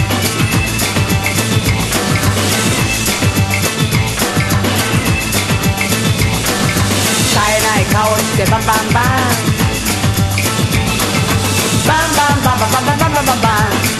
冴えない顔してバンバンバンバンバンバンバンバンバンバンバンバンバン